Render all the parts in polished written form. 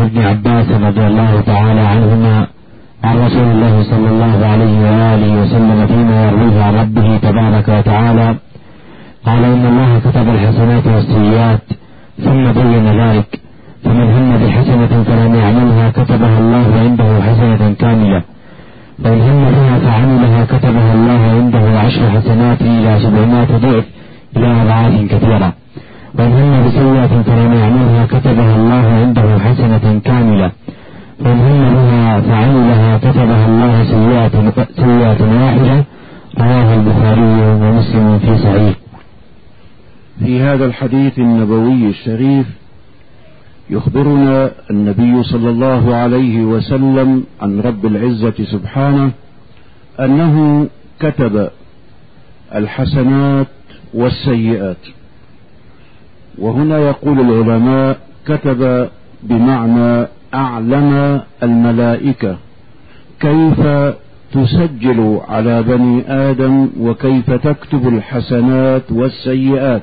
ابن عباس رضي الله تعالى عنهما عن رسول الله صلى الله عليه وآله وسلم فيما يرويه عن ربه تبارك وتعالى قال: إن الله كتب الحسنات والسيئات ثم بين ذلك، فمن هم بحسنة فلم يعملها كتبها الله عنده حسنة كاملة، وإن هم بها فعملها كتبها الله عنده 10 حسنات إلى 700 ضعف إلى أضعاف كثيرة، وإن هم بسيئة فلم يعملها كتبها الله عنده حسنة كاملة، وإن هم بها فعملها كتبها الله سيئة واحدة. رواه البخاري ومسلم في صحيح. في هذا الحديث النبوي الشريف يخبرنا النبي صلى الله عليه وسلم عن رب العزة سبحانه أنه كتب الحسنات والسيئات. وهنا يقول العلماء كتب بمعنى أعلم الملائكة كيف تسجل على بني آدم وكيف تكتب الحسنات والسيئات،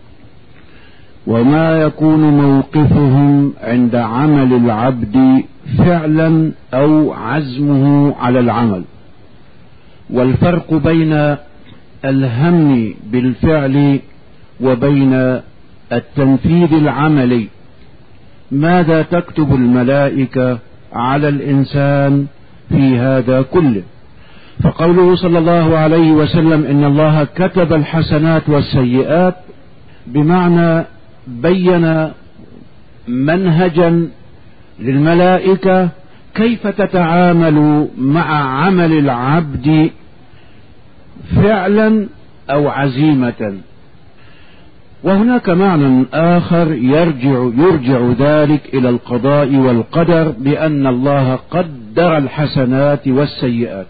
وما يكون موقفهم عند عمل العبد فعلا أو عزمه على العمل، والفرق بين الهم بالفعل وبين التنفيذ العملي. ماذا تكتب الملائكة على الإنسان في هذا كله؟ فقوله صلى الله عليه وسلم إن الله كتب الحسنات والسيئات بمعنى بين منهجا للملائكة كيف تتعامل مع عمل العبد فعلا أو عزيمة. وهناك معنى آخر يرجع ذلك إلى القضاء والقدر، بأن الله قدر الحسنات والسيئات.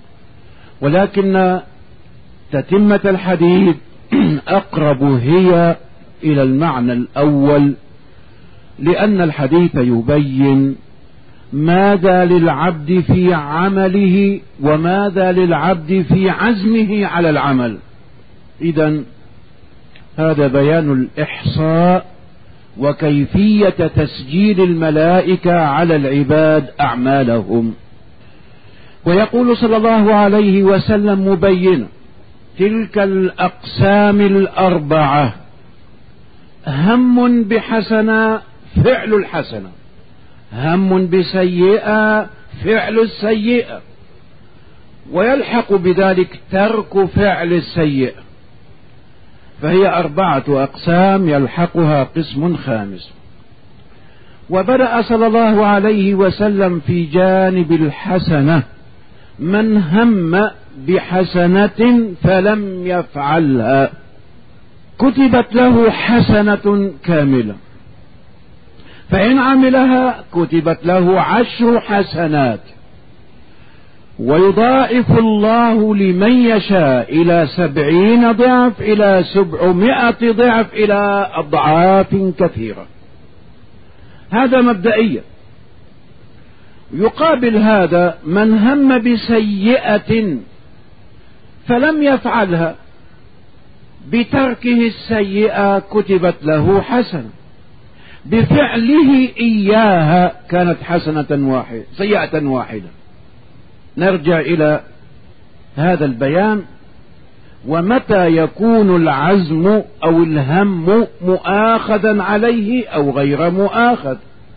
ولكن تتمة الحديث أقرب هي إلى المعنى الأول، لأن الحديث يبين ماذا للعبد في عمله وماذا للعبد في عزمه على العمل. إذن هذا بيان الإحصاء وكيفية تسجيل الملائكة على العباد أعمالهم. ويقول صلى الله عليه وسلم مبينا تلك الأقسام الأربعة: هم بحسنة فعل الحسنة، هم بسيئة فعل السيئة، ويلحق بذلك ترك فعل السيئة. فهي 4 أقسام يلحقها قسم خامس. وبدأ صلى الله عليه وسلم في جانب الحسنة: من هم بحسنة فلم يفعلها كتبت له حسنة كاملة، فإن عملها كتبت له 10 حسنات، ويضاعف الله لمن يشاء إلى 70 ضعف إلى 700 ضعف إلى أضعاف كثيرة. هذا مبدئيا. يقابل هذا من هم بسيئة فلم يفعلها، بتركه السيئة كتبت له حسنة، بفعله إياها كانت سيئة واحدة. نرجع إلى هذا البيان. ومتى يكون العزم أو الهم مؤاخذا عليه أو غير مؤاخذ؟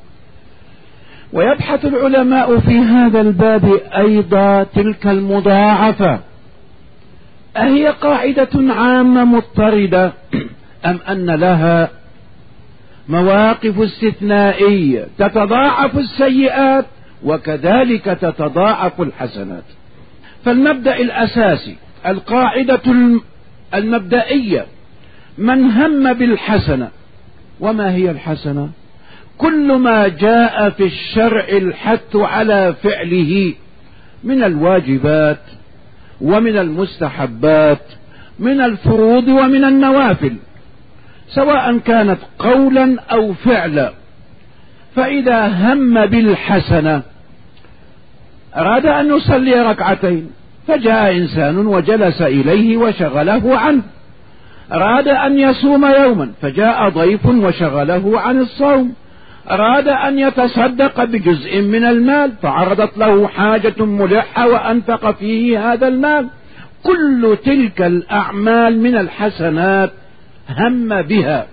ويبحث العلماء في هذا الباب أيضا تلك المضاعفة، أهي قاعدة عامة مضطردة أم أن لها مواقف استثنائية تتضاعف السيئات وكذلك تتضاعف الحسنات؟ فالمبدأ الأساسي، القاعدة المبدئية: من هم بالحسنة. وما هي الحسنة؟ كل ما جاء في الشرع الحث على فعله من الواجبات ومن المستحبات، من الفروض ومن النوافل، سواء كانت قولا أو فعلا. فإذا هم بالحسنة، أراد أن يصلي 2 ركعتين، فجاء إنسان وجلس إليه وشغله عنه. أراد أن يصوم يوما، فجاء ضيف وشغله عن الصوم. أراد أن يتصدق بجزء من المال فعرضت له حاجة ملحة وأنفق فيه هذا المال. كل تلك الأعمال من الحسنات هم بها،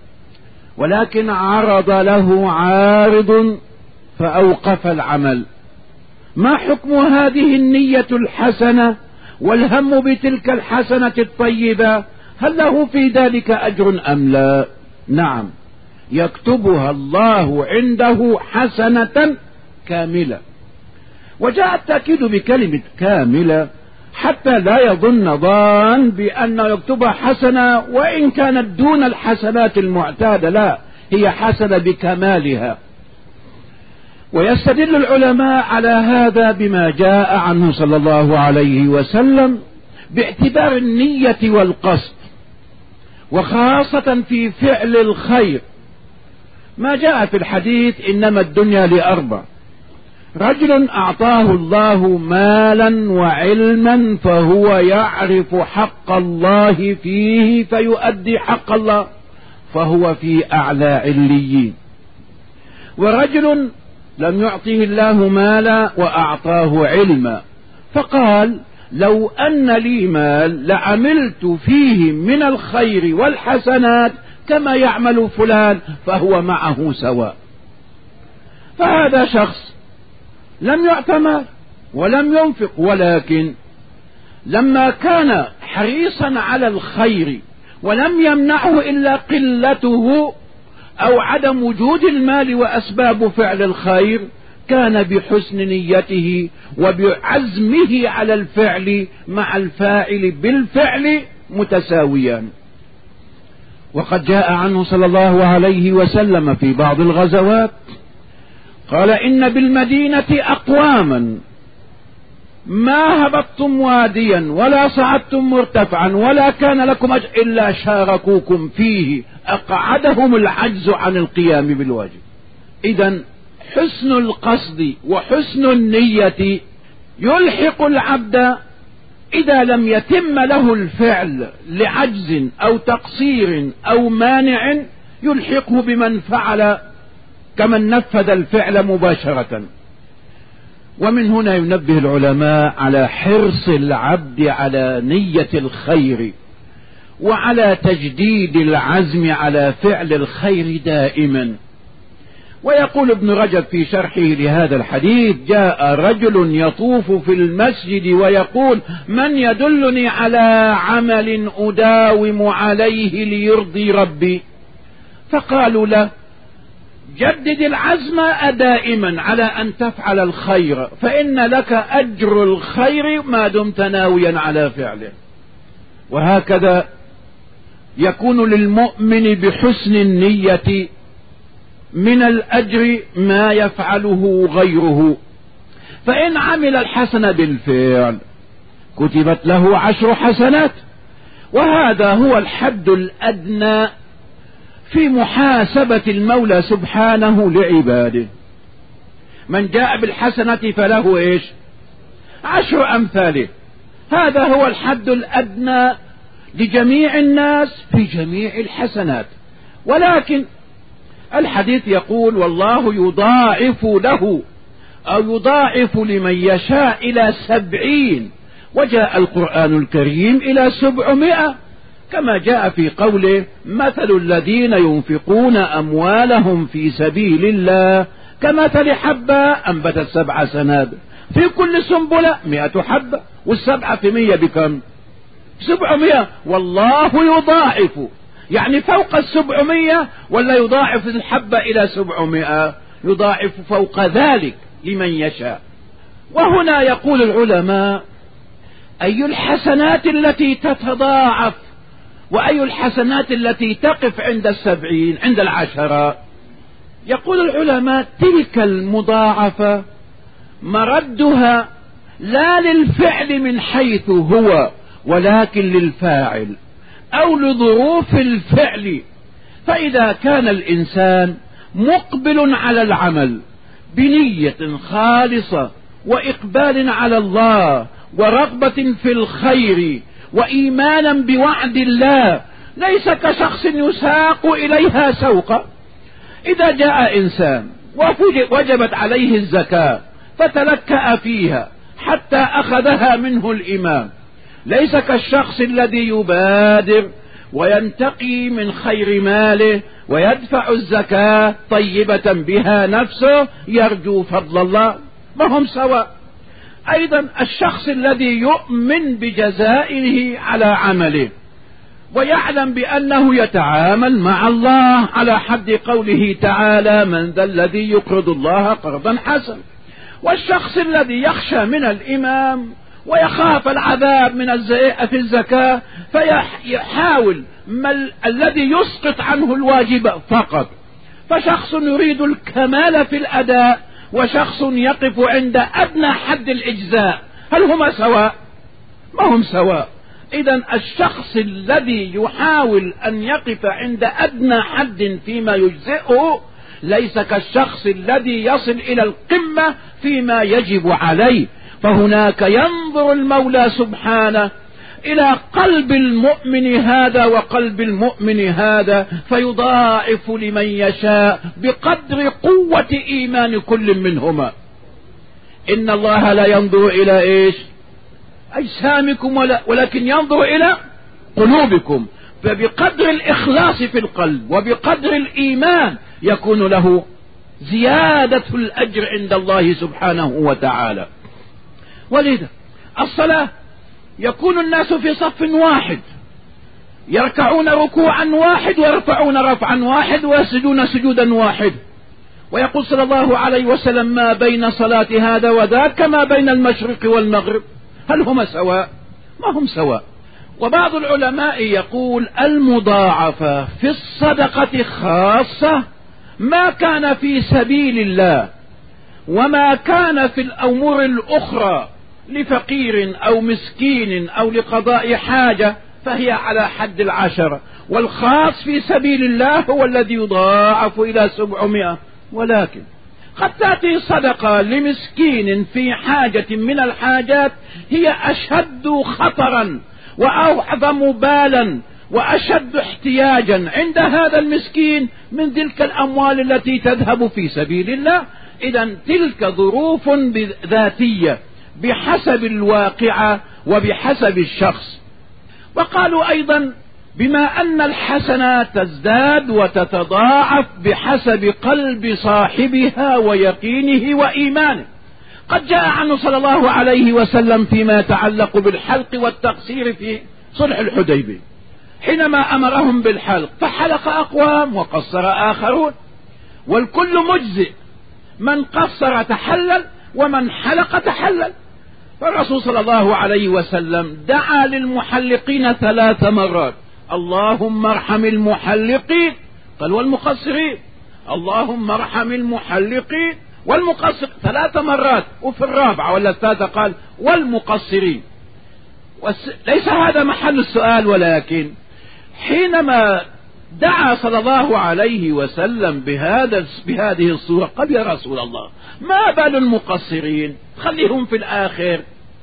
ولكن عرض له عارض فأوقف العمل. ما حكم هذه النية الحسنة والهم بتلك الحسنة الطيبة؟ هل له في ذلك أجر أم لا؟ نعم، يكتبها الله عنده حسنة كاملة. وجاء التأكيد بكلمة كاملة حتى لا يظن ظان بأن يكتبها حسنة وإن كانت دون الحسنات المعتادة، لا، هي حسنة بكمالها. ويستدل العلماء على هذا بما جاء عنه صلى الله عليه وسلم باعتبار النية والقصد، وخاصة في فعل الخير. ما جاء في الحديث إنما الدنيا لأربع: رجل أعطاه الله مالا وعلما فهو يعرف حق الله فيه فيؤدي حق الله فهو في أعلى عليين. ورجل لم يعطه الله مالا وأعطاه علما فقال لو أن لي مال لعملت فيه من الخير والحسنات كما يعمل فلان فهو معه سواء. فهذا شخص لم يعط مال ولم ينفق، ولكن لما كان حريصا على الخير ولم يمنعه إلا قلته أو عدم وجود المال وأسباب فعل الخير، كان بحسن نيته وبعزمه على الفعل مع الفاعل بالفعل متساويان. وقد جاء عنه صلى الله عليه وسلم في بعض الغزوات قال إن بالمدينة أقواما ما هبطتم واديا ولا صعدتم مرتفعا ولا كان لكم أجر إلا شاركوكم فيه أقعدهم العجز عن القيام بالواجب. إذن حسن القصد وحسن النية يلحق العبد إذا لم يتم له الفعل لعجز أو تقصير أو مانع، يلحقه بمن فعل كمن نفذ الفعل مباشرة. ومن هنا ينبه العلماء على حرص العبد على نية الخير وعلى تجديد العزم على فعل الخير دائما. ويقول ابن رجب في شرحه لهذا الحديث: جاء رجل يطوف في المسجد ويقول من يدلني على عمل أداوم عليه ليرضي ربي؟ فقالوا له جدد العزم دائما على أن تفعل الخير فإن لك أجر الخير ما دمت ناويا على فعله. وهكذا يكون للمؤمن بحسن النية من الأجر ما يفعله غيره. فإن عمل الحسنة بالفعل كتبت له 10 حسنات، وهذا هو الحد الأدنى في محاسبة المولى سبحانه لعباده. من جاء بالحسنة فله ايش؟ 10 أمثاله. هذا هو الحد الأدنى لجميع الناس في جميع الحسنات. ولكن الحديث يقول والله يضاعف له أو يضاعف لمن يشاء إلى 70، وجاء القرآن الكريم إلى 700 كما جاء في قوله مثل الذين ينفقون أموالهم في سبيل الله كمثل حبة أنبتت 7 سنابل في كل سنبلة 100 حبة، والسبعة في 100 بكم؟ 700. والله يضاعف، يعني فوق 700 ولا يضاعف الحبة إلى 700؟ يضاعف فوق ذلك لمن يشاء. وهنا يقول العلماء أي الحسنات التي تتضاعف وأي الحسنات التي تقف عند 70 عند 10؟ يقول العلماء تلك المضاعفة مردها لا للفعل من حيث هو ولكن للفاعل أو لظروف الفعل. فإذا كان الإنسان مقبل على العمل بنية خالصة وإقبال على الله ورغبة في الخير وإيمانا بوعد الله، ليس كشخص يساق إليها سوقا، إذا جاء إنسان وجبت عليه الزكاة فتلكأ فيها حتى أخذها منه الإمام، ليس كالشخص الذي يبادر وينتقي من خير ماله ويدفع الزكاة طيبة بها نفسه يرجو فضل الله، ما هم سواء. أيضا الشخص الذي يؤمن بجزائه على عمله ويعلم بأنه يتعامل مع الله على حد قوله تعالى: من ذا الذي يقرض الله قرضا حسنا. والشخص الذي يخشى من الإمام ويخاف العذاب من في الزكاة فيحاول الذي يسقط عنه الواجب فقط. فشخص يريد الكمال في الأداء وشخص يقف عند أدنى حد الإجزاء، هل هما سواء؟ ما هم سواء. إذن الشخص الذي يحاول أن يقف عند أدنى حد فيما يجزئه ليس كالشخص الذي يصل إلى القمة فيما يجب عليه. فهناك ينظر المولى سبحانه إلى قلب المؤمن هذا وقلب المؤمن هذا فيضاعف لمن يشاء بقدر قوة إيمان كل منهما. إن الله لا ينظر إلى إيش؟ أجسامكم ولكن ينظر إلى قلوبكم. فبقدر الإخلاص في القلب وبقدر الإيمان يكون له زيادة الأجر عند الله سبحانه وتعالى. ولذا الصلاة يكون الناس في صف واحد، يركعون ركوعا واحد ويرفعون رفعا واحد ويسجدون سجودا واحد. ويقول صلى الله عليه وسلم: ما بين صلاة هذا وذاك كما بين المشرق والمغرب. هل هما سواء؟ ما هم سواء. وبعض العلماء يقول: المضاعفة في الصدقة خاصة ما كان في سبيل الله، وما كان في الأمور الأخرى لفقير أو مسكين أو لقضاء حاجة فهي على حد 10، والخاص في سبيل الله هو الذي يضاعف إلى 700. ولكن قد تأتي صدقة لمسكين في حاجة من الحاجات هي أشد خطرا وأعظم بالا وأشد احتياجا عند هذا المسكين من تلك الأموال التي تذهب في سبيل الله. إذن تلك ظروف ذاتية بحسب الواقعة وبحسب الشخص. وقالوا أيضا: بما أن الحسنات تزداد وتتضاعف بحسب قلب صاحبها ويقينه وإيمانه. قد جاء عنه صلى الله عليه وسلم فيما يتعلق بالحلق والتقصير في صلح الحديبية، حينما أمرهم بالحلق فحلق أقوام وقصر آخرون، والكل مجزئ، من قصر تحلل ومن حلق تحلل. فالرسول صلى الله عليه وسلم دعا للمحلقين 3 مرات: اللهم ارحم المحلقين، قال والمقصرين، اللهم ارحم المحلقين والمقصر 3 مرات، وفي الرابعة ولا الثالثة قال والمقصرين. ليس هذا محل السؤال، ولكن حينما دعا صلى الله عليه وسلم بهذه الصورة قال: يا رسول الله، ما بال المقصرين خليهم في الآخر،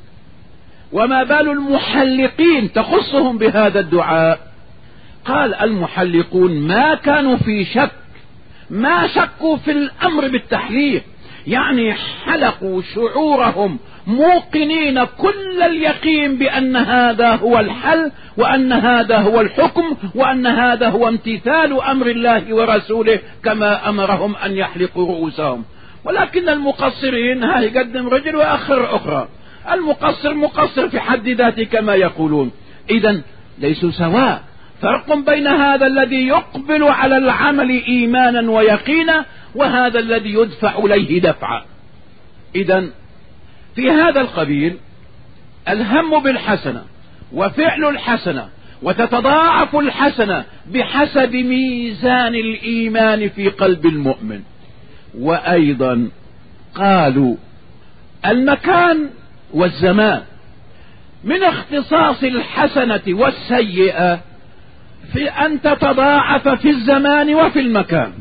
وما بال المحلقين تخصهم بهذا الدعاء؟ قال: المحلقون ما كانوا في شك، ما شكوا في الأمر بالتحليق، يعني حلقوا شعورهم موقنين كل اليقين بأن هذا هو الحل، وأن هذا هو الحكم، وأن هذا هو امتثال أمر الله ورسوله كما أمرهم أن يحلقوا رؤوسهم. ولكن المقصرين ها يقدم رجل وآخر أخرى، المقصر مقصر في حد ذاته كما يقولون. إذن ليسوا سواء، فرق بين هذا الذي يقبل على العمل إيمانا ويقينا وهذا الذي يدفع إليه دفعا. إذن في هذا القبيل الهم بالحسنة وفعل الحسنة وتتضاعف الحسنة بحسب ميزان الإيمان في قلب المؤمن. وأيضا قالوا: المكان والزمان من اختصاص الحسنة والسيئة في أن تتضاعف في الزمان وفي المكان،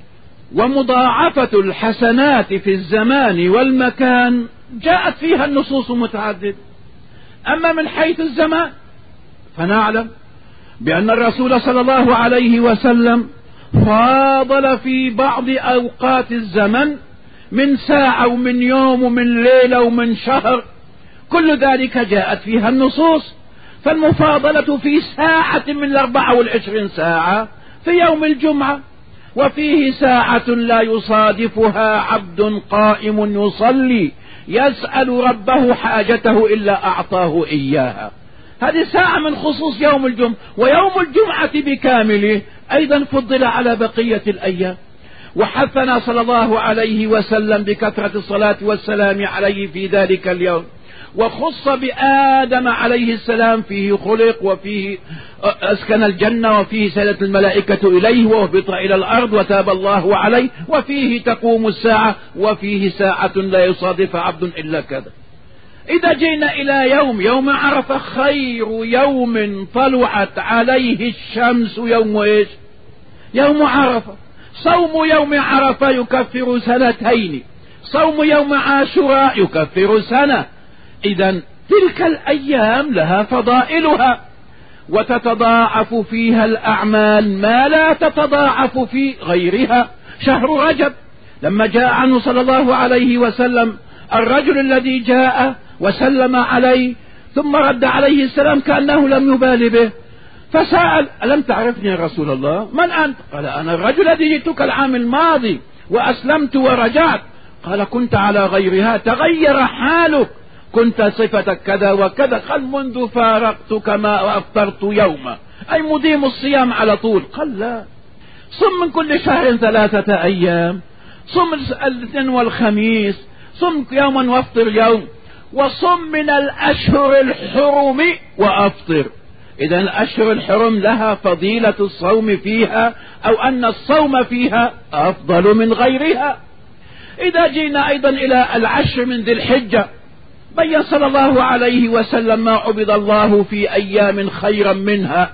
ومضاعفة الحسنات في الزمان والمكان جاءت فيها النصوص متعددة. أما من حيث الزمان فنعلم بأن الرسول صلى الله عليه وسلم فاضل في بعض أوقات الزمن من ساعة ومن يوم ومن ليلة ومن شهر، كل ذلك جاءت فيها النصوص. فالمفاضلة في ساعة من 24 ساعة في يوم الجمعة، وفيه ساعة لا يصادفها عبد قائم يصلي يسأل ربه حاجته إلا أعطاه إياها. هذه ساعة من خصوص يوم الجمعة، ويوم الجمعة بكامله أيضا فضل على بقية الأيام. وحثنا صلى الله عليه وسلم بكثرة الصلاة والسلام عليه في ذلك اليوم، وخص بآدم عليه السلام، فيه خلق وفيه أسكن الجنة وفيه سالت الملائكة إليه وهبط إلى الأرض وتاب الله عليه، وفيه تقوم الساعة، وفيه ساعة لا يصادف عبد إلا كذا. إذا جينا إلى يوم عرفة، خير يوم طلعت عليه الشمس يوم إيش؟ يوم عرفة. صوم يوم عرفة يكفر سنتين، صوم يوم عاشوراء يكفر سنة. إذا تلك الأيام لها فضائلها، وتتضاعف فيها الأعمال ما لا تتضاعف في غيرها. شهر رجب لما جاء عنه صلى الله عليه وسلم الرجل الذي جاء وسلم عليه ثم رد عليه السلام كأنه لم يبال به، فسأل: ألم تعرفني يا رسول الله؟ من أنت؟ قال: أنا الرجل الذي جئتك العام الماضي وأسلمت ورجعت. قال: كنت على غيرها، تغير حالك، كنت صفتك كذا وكذا. قال: منذ فارقتك ما أفطرت يوما، أي مديم الصيام على طول. قال: لا، صم من كل شهر 3 أيام، صم الاثنين والخميس، صم يوما وافطر يوم، وصم من الأشهر الحرم وأفطر. إذا الأشهر الحرم لها فضيلة الصوم فيها، أو أن الصوم فيها أفضل من غيرها. إذا جينا أيضا إلى العشر من ذي الحجة، بين صلى الله عليه وسلم ما عبد الله في أيام خيرا منها،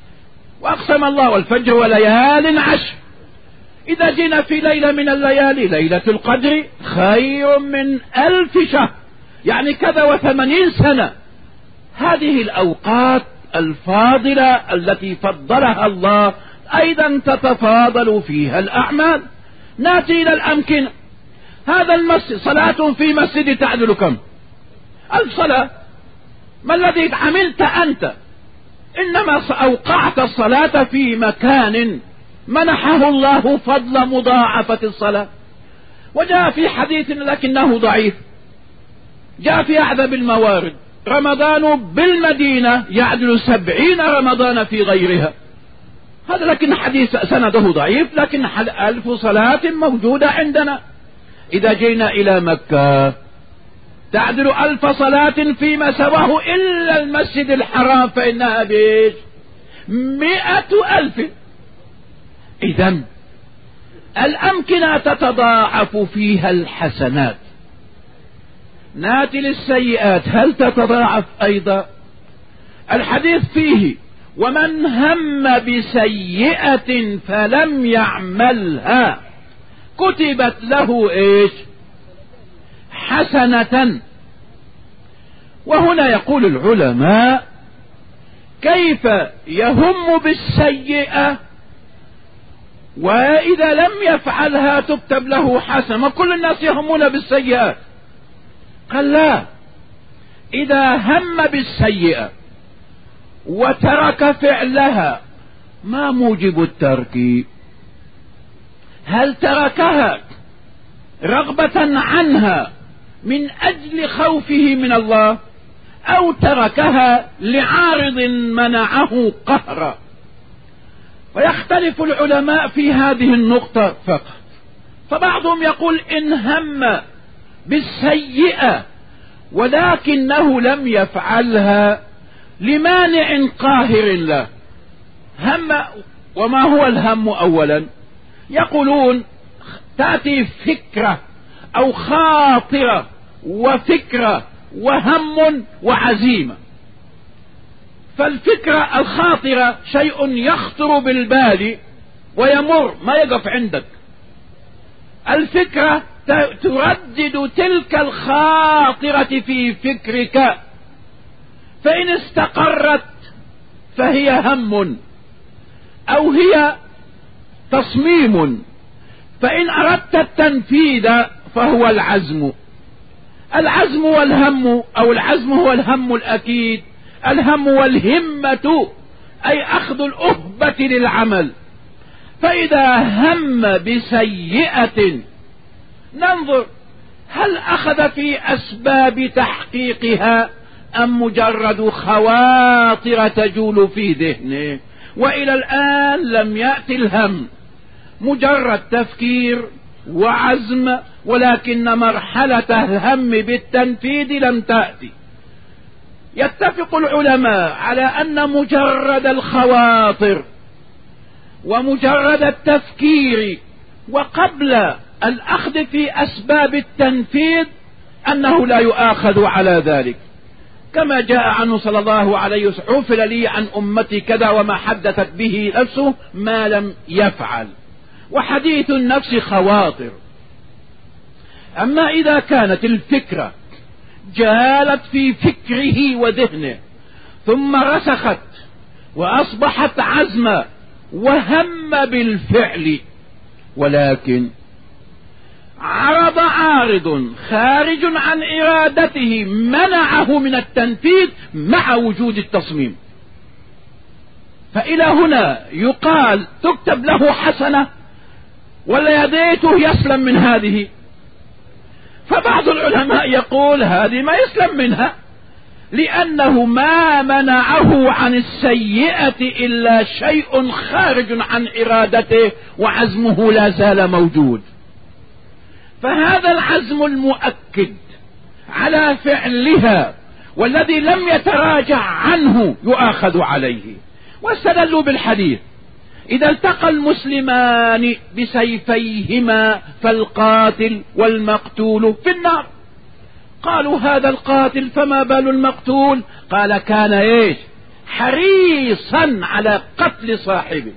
وأقسم الله: والفجر وليال عشر. إذا جينا في ليلة من الليالي، ليلة القدر خير من 1000 شهر، يعني كذا و80 سنة. هذه الأوقات الفاضلة التي فضلها الله أيضا تتفاضل فيها الأعمال. نأتي إلى الأمكنة. هذا المسجد، صلاة في مسجد تعدل كم؟ 1000 صلاة. ما الذي عملت أنت؟ إنما أوقعت الصلاة في مكان منحه الله فضل مضاعفة الصلاة. وجاء في حديث لكنه ضعيف، جاء في أعذب الموارد: رمضان بالمدينة يعدل 70 رمضان في غيرها. هذا لكن حديث سنده ضعيف، لكن 1000 صلاة موجودة عندنا. إذا جينا إلى مكة تعدل 1000 صلاة فيما سواه إلا المسجد الحرام، فإنها بيش 100,000. إذا الأمكنة تتضاعف فيها الحسنات. ناتي للسيئات، هل تتضاعف أيضا؟ الحديث فيه: ومن هم بسيئة فلم يعملها كتبت له إيش؟ حسنة. وهنا يقول العلماء: كيف يهم بالسيئة وإذا لم يفعلها تكتب له حسنة؟ كل الناس يهمون بالسيئات. قال: لا، إذا هم بالسيئة وترك فعلها، ما موجب الترك؟ هل تركها رغبة عنها من أجل خوفه من الله، أو تركها لعارض منعه قهرا؟ ويختلف العلماء في هذه النقطة فقط. فبعضهم يقول: إن هم بالسيئة ولكنه لم يفعلها لمانع قاهر له. هم، وما هو الهم أولا؟ يقولون: تأتي فكرة أو خاطرة وفكرة وهم وعزيمة. فالفكرة الخاطرة شيء يخطر بالبال ويمر، ما يقف عندك. الفكرة تردد تلك الخاطرة في فكرك، فإن استقرت فهي هم، أو هي تصميم، فإن أردت التنفيذ فهو العزم. العزم والهم، أو العزم هو الهم الأكيد، الهم والهمة أي أخذ الأهبة للعمل. فإذا هم بسيئة ننظر هل أخذ في أسباب تحقيقها أم مجرد خواطر تجول في ذهنه، وإلى الآن لم يأتي الهم، مجرد تفكير وعزم، ولكن مرحلة الهم بالتنفيذ لم تأتي. يتفق العلماء على أن مجرد الخواطر ومجرد التفكير وقبل الأخذ في أسباب التنفيذ أنه لا يؤاخذ على ذلك، كما جاء عنه صلى الله عليه وسلم: عفل لي عن أمتي كذا وما حدثت به نفسه ما لم يفعل. وحديث النفس خواطر. أما إذا كانت الفكرة جالت في فكره وذهنه ثم رسخت وأصبحت عزما وهم بالفعل، ولكن عرض عارض خارج عن إرادته منعه من التنفيذ مع وجود التصميم، فإلى هنا يقال تكتب له حسنة ولا يديته يسلم من هذه؟ فبعض العلماء يقول هذه ما يسلم منها، لأنه ما منعه عن السيئة إلا شيء خارج عن إرادته وعزمه لا زال موجود. فهذا العزم المؤكد على فعلها والذي لم يتراجع عنه يؤاخذ عليه. واستدلوا بالحديث: إذا التقى المسلمان بسيفيهما فالقاتل والمقتول في النار. قالوا هذا القاتل فما بال المقتول؟ قال كان ايش؟ حريصا على قتل صاحبه.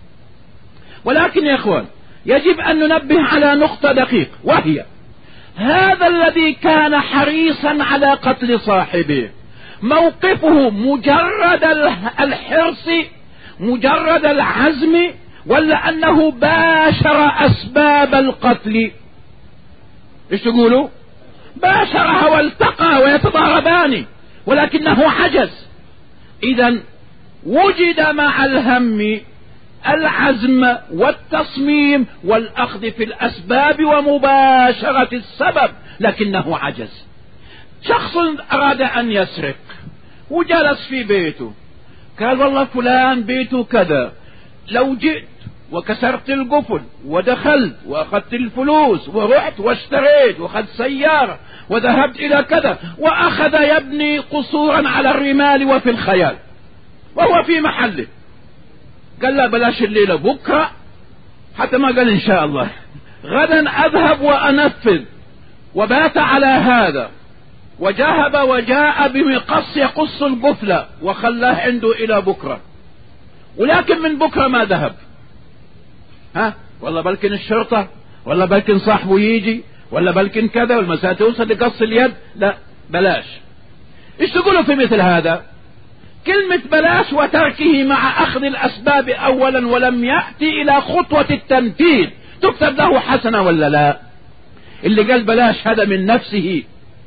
ولكن يا اخوان يجب ان ننبه على نقطة دقيقة، وهي هذا الذي كان حريصا على قتل صاحبه موقفه مجرد الحرص، مجرد العزم، ولا انه باشر اسباب القتل؟ ايش تقولوا؟ باشرها والتقى ويتضاربان، ولكنه عجز. اذا وجد مع الهم العزم والتصميم والاخذ في الاسباب ومباشرة السبب، لكنه عجز. شخص اراد ان يسرق وجلس في بيته، قال والله فلان بيته كذا، لو جئت وكسرت القفل ودخلت واخذت الفلوس ورحت واشتريت واخذت سيارة وذهبت الى كذا، واخذ يبني قصورا على الرمال وفي الخيال وهو في محله، قال لا بلاش الليلة، بكرة حتى ما قال ان شاء الله، غدا اذهب وانفذ، وبات على هذا وجهب وجاء بمقص يقص القفلة وخلاه عنده الى بكرة. ولكن من بكرة ما ذهب، والله بلكن الشرطة، ولا بلكن صاحبه يجي، ولا بلكن كذا، والمساء توصل لقص اليد، لا بلاش. ايش تقولوا في مثل هذا؟ كلمة بلاش وتركه مع اخذ الاسباب اولا ولم يأتي الى خطوة التنفيذ تكتب له حسنة ولا لا؟ اللي قال بلاش هذا من نفسه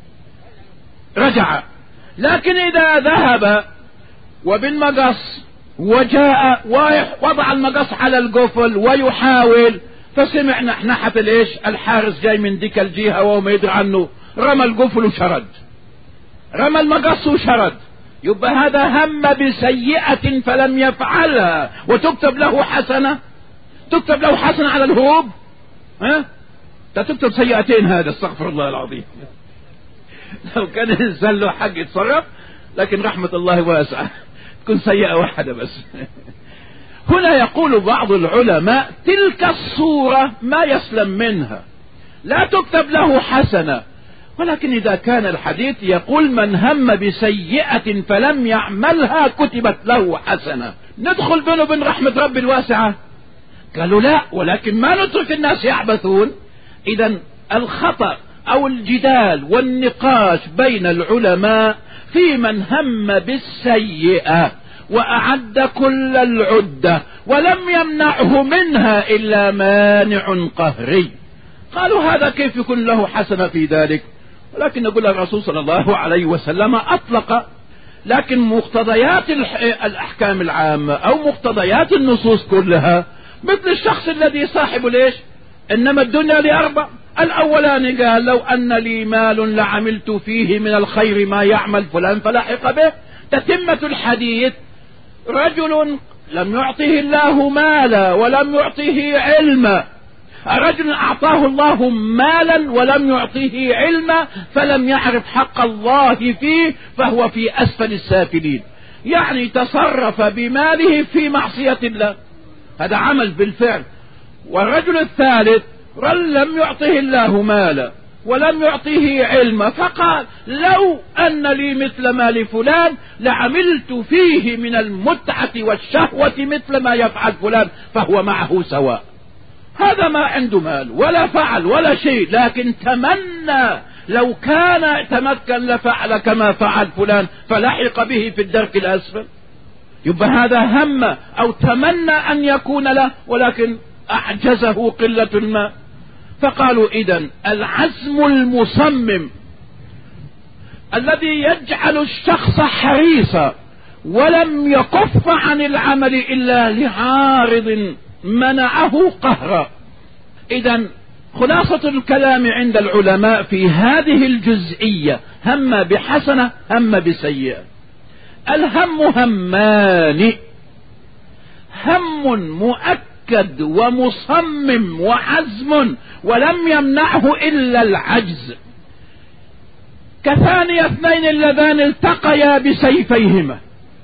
رجع، لكن اذا ذهب وبالمقص وجاء ووضع المقص على القفل ويحاول، فسمع نحنحة الايش؟ الحارس جاي من ديك الجهة وهو ما يدري عنه، رمى القفل وشرد، رمى المقص وشرد، يبقى هذا هم بسيئة فلم يفعلها وتكتب له حسنة؟ تكتب له حسنة على الهروب؟ تكتب سيئتين، هذا استغفر الله العظيم. لو كان الإنسان له حق يتصرف، لكن رحمة الله واسعة، تكون سيئة واحدة بس. هنا يقول بعض العلماء تلك الصورة ما يسلم منها، لا تكتب له حسنة. ولكن إذا كان الحديث يقول من هم بسيئة فلم يعملها كتبت له حسنة، ندخل بينه وبين رحمة رب الواسعة؟ قالوا لا، ولكن ما نترك الناس يعبثون. إذا الخطأ أو الجدال والنقاش بين العلماء في من هم بالسيئة وأعد كل العدة ولم يمنعه منها إلا مانع قهري. قالوا هذا كيف يكون له حسنة في ذلك؟ ولكن نقول الرسول صلى الله عليه وسلم أطلق، لكن مقتضيات الأحكام العامة أو مقتضيات النصوص كلها مثل الشخص الذي صاحب ليش؟ إنما الدنيا لأربع. الأولان قال لو أن لي مال لعملت فيه من الخير ما يعمل فلان فلحق به. تتمة الحديث رجل لم يعطه الله مالا ولم يعطه علما، رجل أعطاه الله مالا ولم يعطه علما فلم يعرف حق الله فيه فهو في أسفل السافلين، يعني تصرف بماله في معصية الله، هذا عمل بالفعل. والرجل الثالث لم يعطه الله مالا ولم يعطه علما فقال لو أن لي مثل مال فلان لعملت فيه من المتعة والشهوة مثل ما يفعل فلان فهو معه سواء. هذا ما عنده مال ولا فعل ولا شيء، لكن تمنى لو كان تمكن لفعل كما فعل فلان فلحق به في الدرك الأسفل. يبقى هذا هم أو تمنى أن يكون له ولكن أعجزه قلة الماء. فقالوا إذن العزم المصمم الذي يجعل الشخص حريصا ولم يكف عن العمل إلا لعارض منعه قهرا. إذن خلاصة الكلام عند العلماء في هذه الجزئية هم بحسنة هم بسيئة. الهم همان، هم مؤكد ومصمم وعزم ولم يمنعه إلا العجز، كثاني اثنين اللذان التقيا بسيفيهما.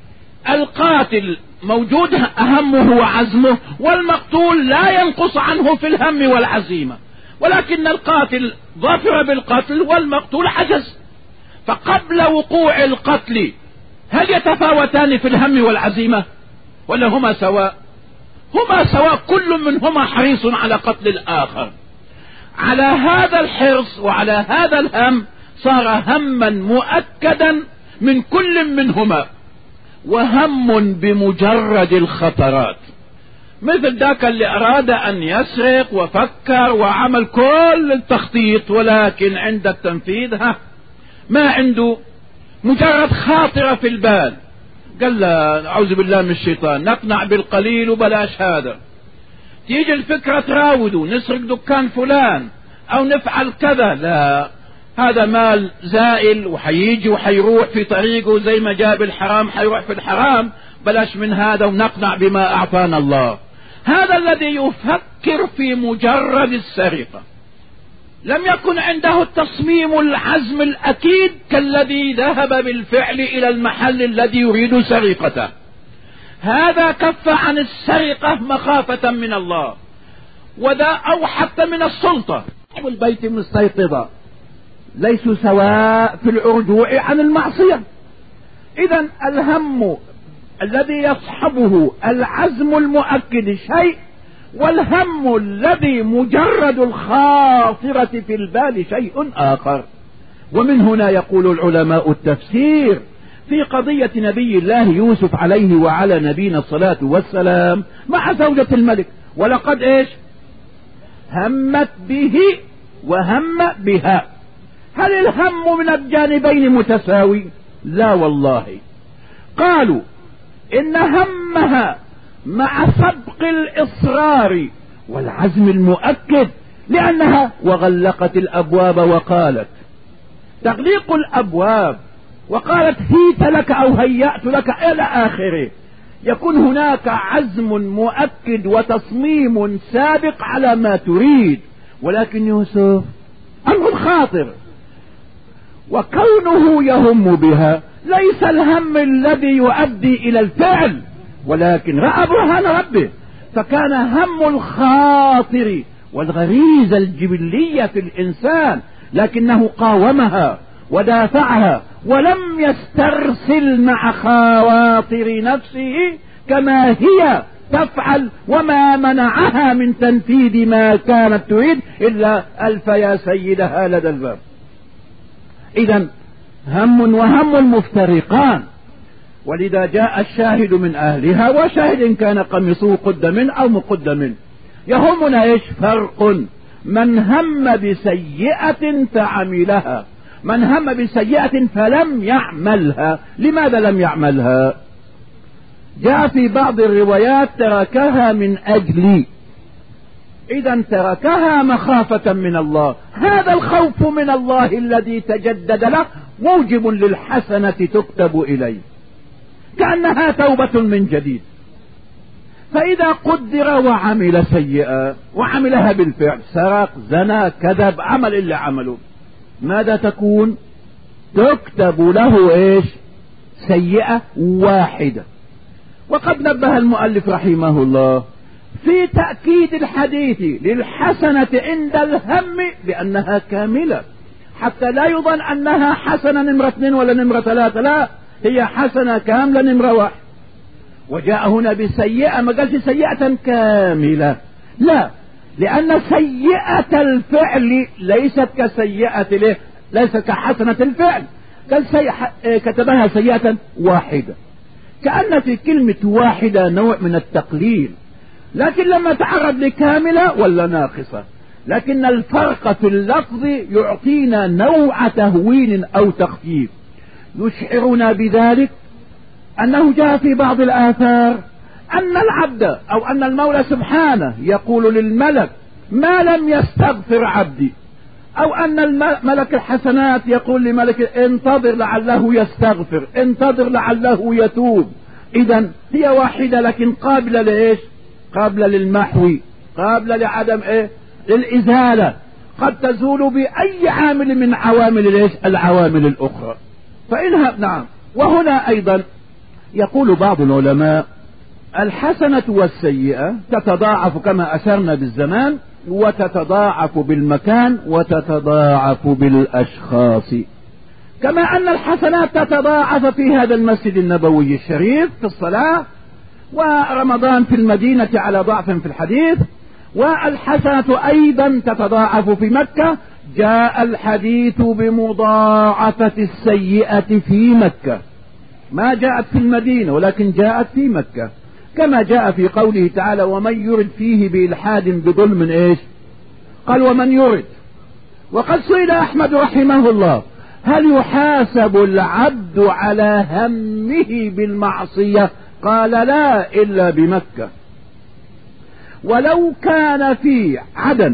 القاتل موجود همه وعزمه والمقتول لا ينقص عنه في الهم والعزيمة، ولكن القاتل ظفر بالقتل والمقتول عجز. فقبل وقوع القتل هل يتفاوتان في الهم والعزيمة ولا هما سواء؟ هما سواء، كل منهما حريص على قتل الآخر. على هذا الحرص وعلى هذا الهم صار هما مؤكدا من كل منهما، وهم بمجرد الخطرات، مثل ذاك اللي أراد أن يسرق وفكر وعمل كل التخطيط ولكن عند التنفيذ ما عنده، مجرد خاطرة في البال قال لا أعوذ بالله من الشيطان نقنع بالقليل وبلاش هذا. تيجي الفكرة تراوده نسرق دكان فلان أو نفعل كذا، لا هذا مال زائل وحيجي وحيروح في طريقه زي ما جاب الحرام حيروح في الحرام، بلاش من هذا ونقنع بما أعطانا الله. هذا الذي يفكر في مجرد السرقة لم يكن عنده التصميم العزم الأكيد كالذي ذهب بالفعل إلى المحل الذي يريد سرقته. هذا كف عن السرقة مخافة من الله وذا أو حتى من السلطة. والبيت مستيقظة ليسوا سواء في الرجوع عن المعصية. إذن الهم الذي يصحبه العزم المؤكد شيء، والهم الذي مجرد الخاطرة في البال شيء آخر. ومن هنا يقول العلماء التفسير في قضية نبي الله يوسف عليه وعلى نبينا الصلاة والسلام مع زوجة الملك، ولقد ايش همت به وهم بها. هل الهم من الجانبين متساوي؟ لا والله. قالوا إن همها مع سبق الإصرار والعزم المؤكد، لأنها وغلقت الأبواب وقالت تغليق الأبواب وقالت هيت لك أو هيأت لك إلى آخره، يكون هناك عزم مؤكد وتصميم سابق على ما تريد. ولكن يوسف أمر خاطر، وكونه يهم بها ليس الهم الذي يؤدي إلى الفعل، ولكن رأى برهان ربه، فكان هم الخاطر والغريزة الجبلية في الإنسان، لكنه قاومها ودافعها ولم يسترسل مع خواطر نفسه كما هي تفعل، وما منعها من تنفيذ ما كانت تريد إلا ألف يا سيدها لدى الباب. إذن هم وهم مفترقان، ولذا جاء الشاهد من أهلها وشاهد كان قميصه قد من أو مقد من. يهمنا إيش؟ فرق من هم بسيئة فعملها، من هم بسيئة فلم يعملها. لماذا لم يعملها؟ جاء في بعض الروايات تركها من أجلي، إذا تركها مخافة من الله. هذا الخوف من الله الذي تجدد له موجب للحسنة تكتب إليه، كأنها توبة من جديد. فإذا قدر وعمل سيئة وعملها بالفعل، سرق، زنى، كذب، عمل إلا عمله، ماذا تكون؟ تكتب له إيش؟ سيئة واحدة. وقد نبه المؤلف رحمه الله في تأكيد الحديث للحسنة عند الهم بأنها كاملة، حتى لا يظن أنها حسنة نمرة 2 ولا نمرة 3، لا، هي حسنة كاملة نمرة 1. وجاء هنا بسيئة، ما قالش سيئة كاملة، لا، لأن سيئة الفعل ليست كسيئة ليست كحسنة الفعل، كتبها سيئة واحدة، كأن في كلمة واحدة نوع من التقليل، لكن لما تعرض لكاملة ولا ناقصة. لكن الفرق في اللفظ يعطينا نوع تهوين أو تخفيف، يشعرنا بذلك أنه جاء في بعض الآثار أن العبد أو أن المولى سبحانه يقول للملك ما لم يستغفر عبدي، أو أن الملك الحسنات يقول لملك انتظر لعله يستغفر، انتظر لعله يتوب. إذن هي واحدة لكن قابلة لإيش؟ قابلة للمحو، قابلة لعدم إيه؟ للإزالة، قد تزول بأي عامل من عوامل إيش؟ العوامل الأخرى. فإنها نعم. وهنا أيضا يقول بعض العلماء الحسنة والسيئة تتضاعف كما أشرنا بالزمان، وتتضاعف بالمكان، وتتضاعف بالأشخاص، كما أن الحسنات تتضاعف في هذا المسجد النبوي الشريف في الصلاة، ورمضان في المدينة على ضعف في الحديث، والحسنة أيضا تتضاعف في مكة. جاء الحديث بمضاعفة السيئة في مكة، ما جاءت في المدينة ولكن جاءت في مكة، كما جاء في قوله تعالى ومن يرد فيه بإلحاد بظلم إيش؟ قال ومن يرد. وقد سئل أحمد رحمه الله هل يحاسب العبد على همه بالمعصية؟ قال لا، إلا بمكة. ولو كان في عدن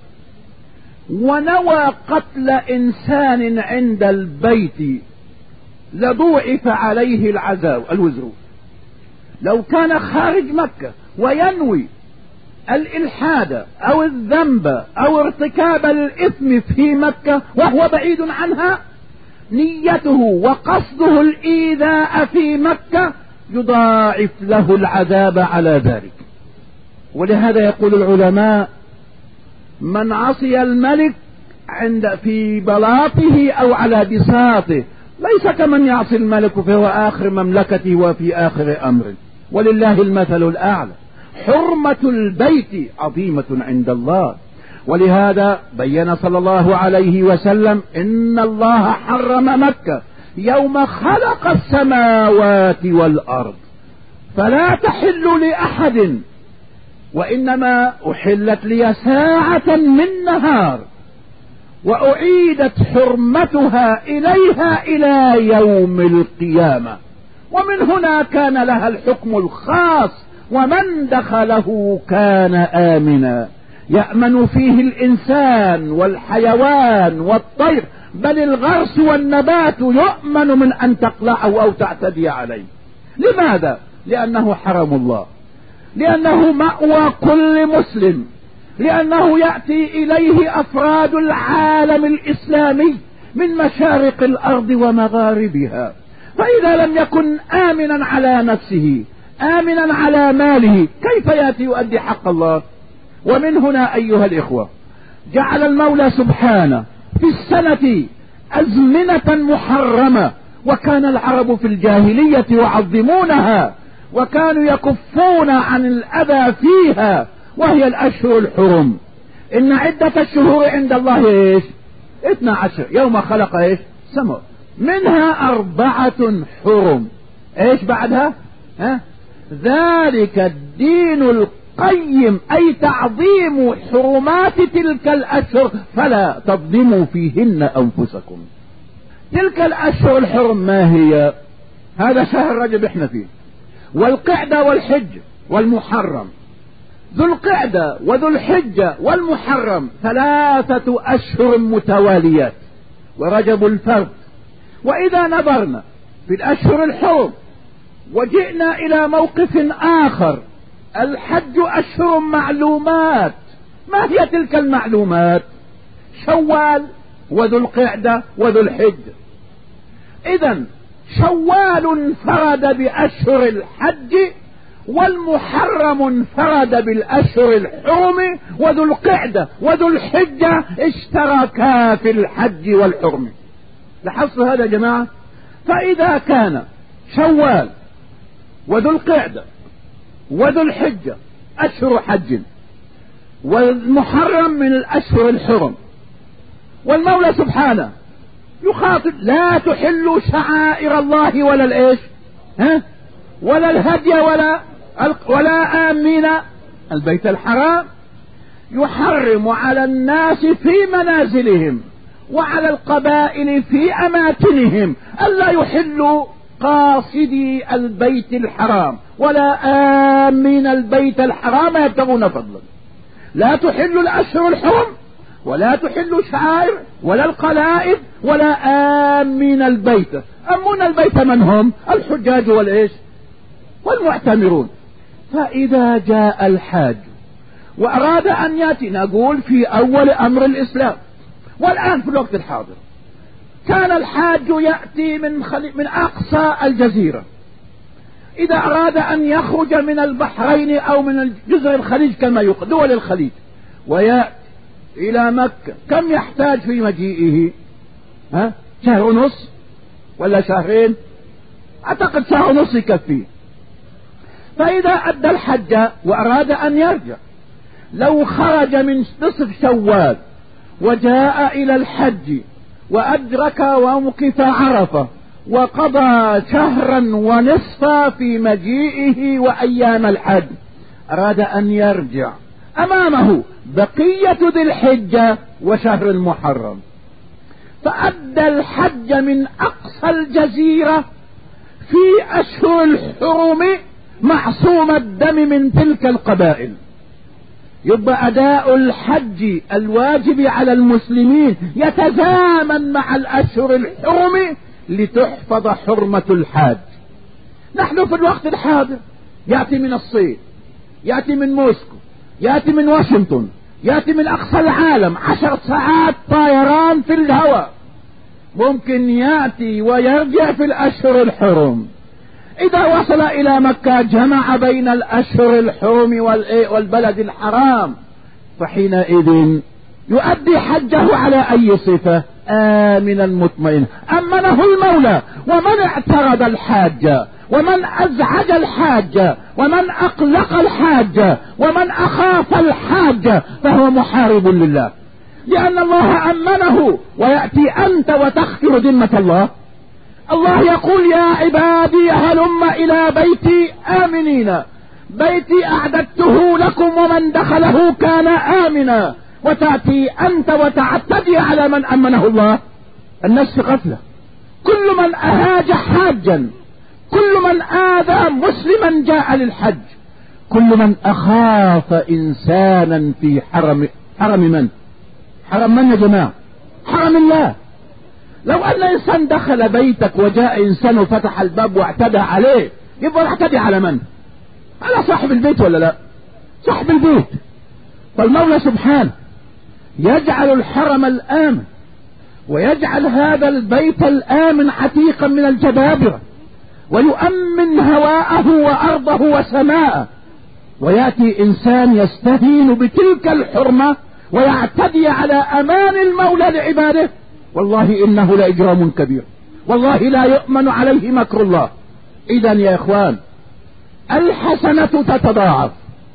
ونوى قتل إنسان عند البيت لضوعف عليه الوزر. لو كان خارج مكة وينوي الإلحاد أو الذنب أو ارتكاب الإثم في مكة وهو بعيد عنها، نيته وقصده الإيذاء في مكة يضاعف له العذاب على ذلك. ولهذا يقول العلماء من عصي الملك في بلاطه أو على بساطه ليس كمن يعصي الملك فهو آخر مملكته وفي آخر أمره، ولله المثل الأعلى. حرمة البيت عظيمة عند الله، ولهذا بين صلى الله عليه وسلم إن الله حرم مكة يوم خلق السماوات والأرض، فلا تحل لأحد، وإنما أحلت لي ساعة من نهار، وأعيدت حرمتها إليها إلى يوم القيامة. ومن هنا كان لها الحكم الخاص، ومن دخله كان آمنا، يأمن فيه الإنسان والحيوان والطير، بل الغرس والنبات يؤمن من أن تقلعه أو تعتدي عليه. لماذا؟ لأنه حرم الله، لأنه مأوى كل مسلم، لأنه يأتي إليه أفراد العالم الإسلامي من مشارق الأرض ومغاربها. فإذا لم يكن آمنا على نفسه، آمنا على ماله، كيف يأتي يؤدي حق الله؟ ومن هنا أيها الإخوة جعل المولى سبحانه في السنة أزمنة محرمة، وكان العرب في الجاهلية يعظمونها، وكانوا يكفون عن الأذى فيها، وهي الأشهر الحرم. إن عدة الشهور عند الله إيش؟ 12 يوم خلق إيش؟ سماء، منها 4 حرم. ايش بعدها؟ ذلك الدين القيم، اي تعظيم حرمات تلك الاشهر فلا تظلموا فيهن انفسكم. تلك الاشهر الحرم ما هي؟ هذا شهر رجب احنا فيه، والقعدة والحج والمحرم. ذو القعدة وذو الحجة والمحرم 3 أشهر متواليات، ورجب الفرد. وإذا نظرنا في الأشهر الحرم وجئنا إلى موقف آخر، الحج أشهر معلومات. ما هي تلك المعلومات؟ شوال وذو القعدة وذو الحجة. إذن شوال انفرد بأشهر الحج، والمحرم انفرد بالأشهر الحرم، وذو القعدة وذو الحجة اشتركا في الحج والحرم. لاحظتوا هذا يا جماعة؟ فإذا كان شوال وذو القعدة وذو الحجة أشهر حج، والمحرم من الأشهر الحرم، والمولى سبحانه يخاطب لا تحلوا شعائر الله ولا الايش ولا الهدي ولا آمين البيت الحرام. يحرم على الناس في منازلهم وعلى القبائل في أماكنهم ألا يحلوا قاصدي البيت الحرام ولا آمين البيت الحرام يبتغون فضلا. لا تحلوا الأشهر الحرم، ولا تحلوا شعائر ولا القلائد، ولا آمين البيت. أمون البيت من هم؟ الحجاج والإيش والمعتمرون. فإذا جاء الحاج وأراد أن يأتي، نقول في أول أمر الإسلام والآن في الوقت الحاضر، كان الحاج يأتي من أقصى الجزيرة. إذا أراد أن يخرج من البحرين أو من جزر الخليج كما يقال دول الخليج ويأتي إلى مكة، كم يحتاج في مجيئه؟ شهر ونص ولا شهرين؟ أعتقد شهر ونص يكفيه. فإذا أدى الحج وأراد أن يرجع، لو خرج من نصف شوال وجاء إلى الحج وأدرك ومكث عرفة وقضى شهرا ونصفا في مجيئه وأيام الحج، أراد أن يرجع، أمامه بقية ذي الحجة وشهر المحرم، فأدى الحج من أقصى الجزيرة في أشهر الحرم معصوم الدم من تلك القبائل. يبقى أداء الحج الواجب على المسلمين يتزامن مع الأشهر الحرم لتحفظ حرمة الحاج. نحن في الوقت الحاضر يأتي من الصين، يأتي من موسكو، يأتي من واشنطن، يأتي من أقصى العالم 10 ساعات طيران في الهواء، ممكن يأتي ويرجع في الأشهر الحرم. إذا وصل إلى مكة جمع بين الأشهر الحرم والبلد الحرام، فحينئذ يؤدي حجه على أي صفة؟ آمنا مطمئنا، أمنه المولى. ومن اعترض الحاج، ومن أزعج الحاج، ومن أقلق الحاج، ومن أخاف الحاج فهو محارب لله، لأن الله أمنه. ويأتي أنت وتخفر ذمة الله. الله يقول يا عبادي هلم إلى بيتي آمنين، بيتي أعددته لكم ومن دخله كان آمنا، وتأتي أنت وتعتدي على من أمنه الله. الناس في غفلة. كل من أهاج حاجا، كل من آذى مسلما جاء للحج، كل من أخاف إنسانا في حرم من؟ حرم من يا جماعة؟ حرم الله. لو أن إنسان دخل بيتك وجاء إنسان وفتح الباب واعتدى عليه، يبقى اعتدي على من؟ على صاحب البيت ولا لا؟ صاحب البيت. فالمولى سبحانه يجعل الحرم الآمن، ويجعل هذا البيت الآمن عتيقا من الجبابرة، ويؤمن هواءه وأرضه وسماءه. ويأتي إنسان يستهين بتلك الحرمة ويعتدي على أمان المولى لعباده، والله إنه لإجرام كبير، والله لا يؤمن عليه مكر الله. إذن يا إخوان، الحسنة تتضاعف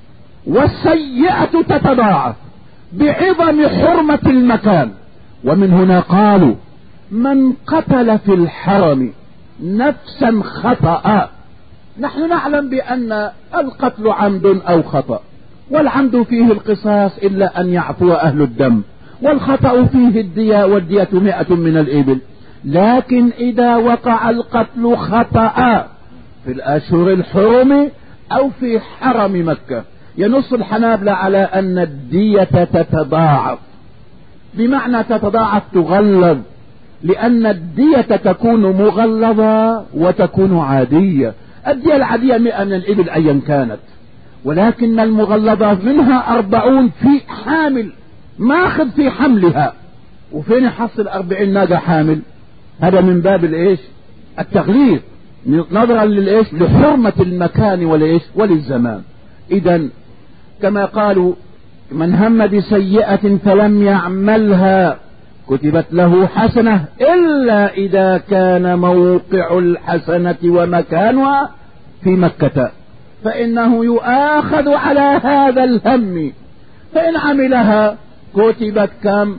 والسيئة تتضاعف بعظم حرمة المكان. ومن هنا قالوا من قتل في الحرم نفسا خطأ. نحن نعلم بأن القتل عمد أو خطأ، والعمد فيه القصاص إلا أن يعفو أهل الدم، والخطأ فيه الدية، والدية 100 من الإبل. لكن إذا وقع القتل خطأ في الأشهر الحرم أو في حرم مكة، ينص الحنابلة على أن الدية تتضاعف. بمعنى تتضاعف، تغلظ، لأن الدية تكون مغلظة وتكون عادية. الدية العادية 100 من الإبل أيا كانت، ولكن المغلظة منها 40 في حامل ماخذ في حملها. وفين يحصل 40 ناقة حامل؟ هذا من باب الإيش؟ التغليظ، نظرا للإيش؟ لحرمة المكان والإيش؟ وللزمان. إذا كما قالوا: من هم بسيئة فلم يعملها كتبت له حسنة إلا إذا كان موقع الحسنة ومكانها في مكة، فإنه يؤاخذ على هذا الهم، فإن عملها كتبت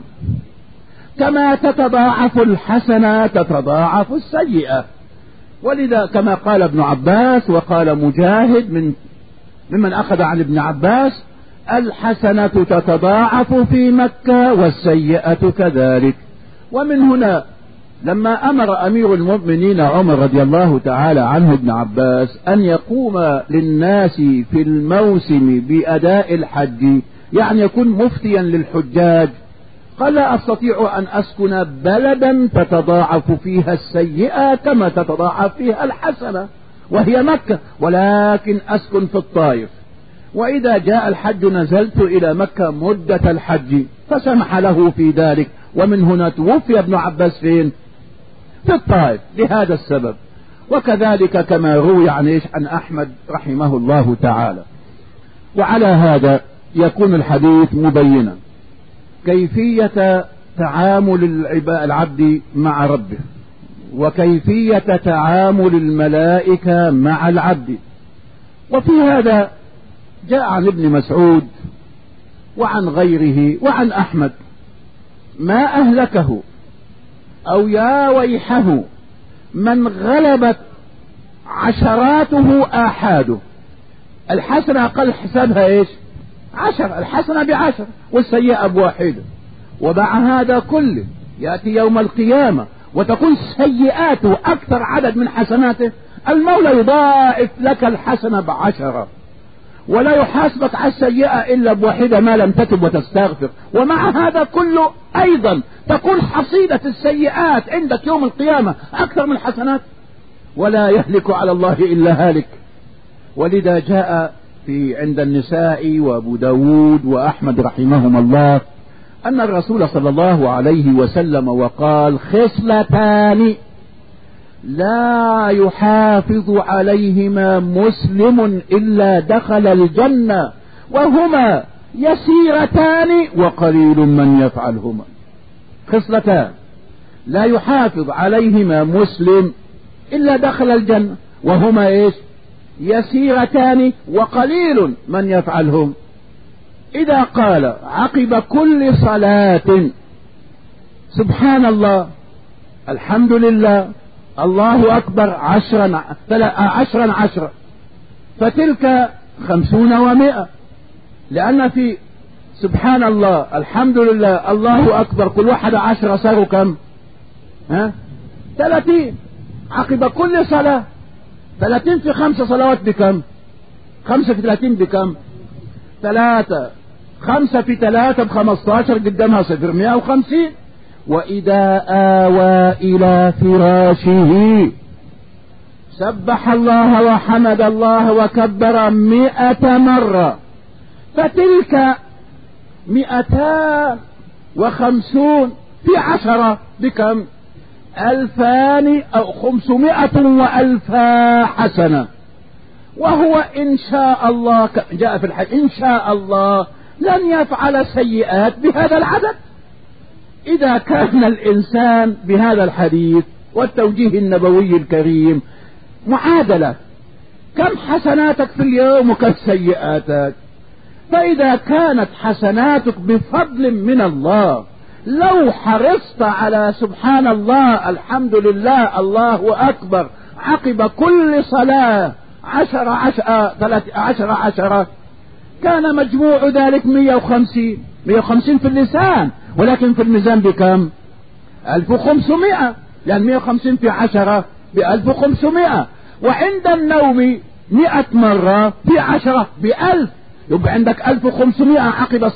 كما تتضاعف الحسنة تتضاعف السيئة. ولذا كما قال ابن عباس وقال مجاهد ممن أخذ عن ابن عباس: الحسنة تتضاعف في مكة والسيئة كذلك. ومن هنا لما أمر أمير المؤمنين عمر رضي الله تعالى عنه ابن عباس أن يقوم للناس في الموسم بأداء الحج، يعني يكون مفتيا للحجاج، قال: لا أستطيع أن أسكن بلدا تتضاعف فيها السيئة كما تتضاعف فيها الحسنة وهي مكة، ولكن أسكن في الطائف، وإذا جاء الحج نزلت إلى مكة مدة الحج، فسمح له في ذلك. ومن هنا توفي ابن عباس فين؟ في الطائف لهذا السبب. وكذلك كما روي عن أحمد رحمه الله تعالى. وعلى هذا يكون الحديث مبينا كيفية تعامل العبد مع ربه، وكيفية تعامل الملائكة مع العبد. وفي هذا جاء عن ابن مسعود وعن غيره وعن أحمد: ما أهلكه أو يا ويحه من غلبت عشراته آحاده. الحسنة أقل حسابها إيش؟ 10، الحسنة ب10 والسيئة بواحدة. ومع هذا كله يأتي يوم القيامة وتكون سيئاته أكثر عدد من حسناته، المولى يضاعف لك الحسنة ب10، ولا يحاسبك على السيئة إلا بواحدة ما لم تتب وتستغفر. ومع هذا كله أيضا تكون حصيلة السيئات عندك يوم القيامة أكثر من الحسنات، ولا يهلك على الله إلا هالك. ولذا جاء عند النساء وأبو داود وأحمد رحمهم الله أن الرسول صلى الله عليه وسلم وقال: خصلتان لا يحافظ عليهما مسلم إلا دخل الجنة، وهما يسيرتان وقليل من يفعلهما. خصلتان لا يحافظ عليهما مسلم إلا دخل الجنة، وهما إيش؟ يسيرتان وقليل من يفعلهم. إذا قال عقب كل صلاة سبحان الله، الحمد لله، الله أكبر 10 فتلك 50 و100، لأن في سبحان الله الحمد لله الله أكبر كل واحد 10 صاروا كم؟ 30 عقب كل صلاة. 30 في 5 صلوات بكم؟ 5 في 30 بكم؟ 3. 5 في 3 ب15 قدامها 0 150. وإذا آوى إلى فراشه سبح الله وحمد الله وكبر 100 مرة، فتلك 250 في 10 بكم؟ 2000 أو 500 و1000 حسنة. وهو إن شاء الله جاء في الحديث إن شاء الله لن يفعل سيئات بهذا العدد. إذا كان الإنسان بهذا الحديث والتوجيه النبوي الكريم معادلة، كم حسناتك في اليوم وكم سيئاتك؟ فإذا كانت حسناتك بفضل من الله لو حرصت على سبحان الله الحمد لله الله أكبر عقب كل صلاة 10 كان مجموع ذلك 150 في اللسان، ولكن في الميزان بكم؟ 1500، لأن 150 في 10 ب1500. وعند النوم 100 مرة في 10 ب1000، يبقى عندك 1500 عقب